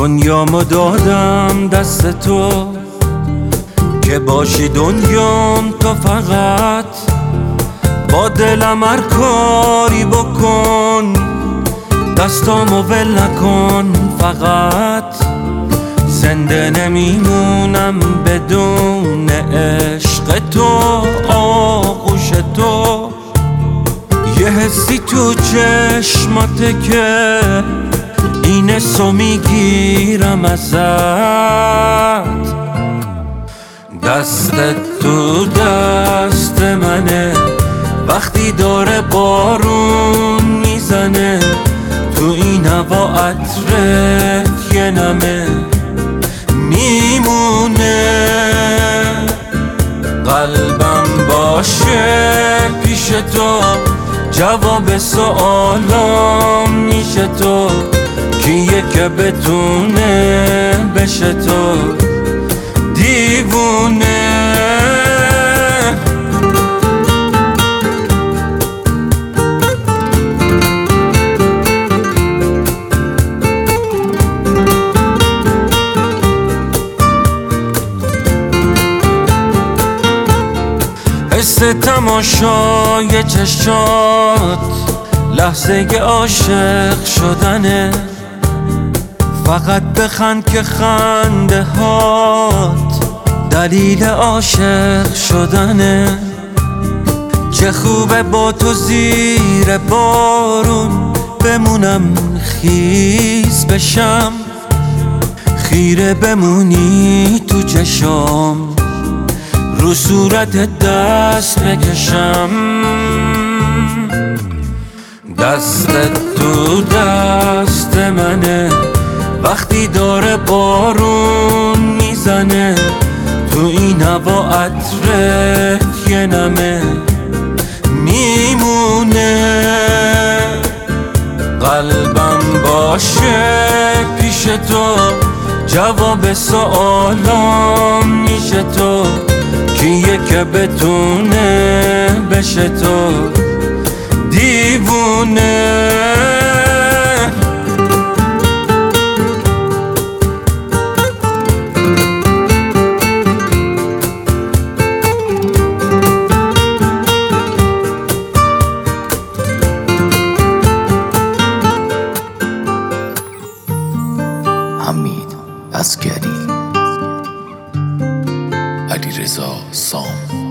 دنیامو دادم دست تو که باشی دنیام تو فقط. با دلم هر کاری بکن، دستامو ول نکن فقط. زنده نمیمونم بدون عشق تو، آغوش تو. یه حسی تو چشماته که این حسو میگیرم ازت. دستت تو دست منه وقتی داره بارون میزنه. تو این هوا عطرت یه نمه میمونه. قلبم باشه پیش تو، جواب سوالام میشه تو. کیه که بتونه بشه تو دیوونه. حس تماشای چشات لحظه عاشق شدنه. فقط بخند که خنده هات دلیل عاشق شدنه. چه خوبه با تو زیر بارون بمونم، خیز بشم، خیره بمونی تو چشام، رو صورت دست بکشم. دستت تو دست منه وقتی داره بارون میزنه. تو این هوا عطرت یه نمه میمونه. قلبم باشه پیش تو، جواب سوالام میشه تو. کیه که بتونه بشه تو دیوونه. حمید عسگری، علیرضا سام.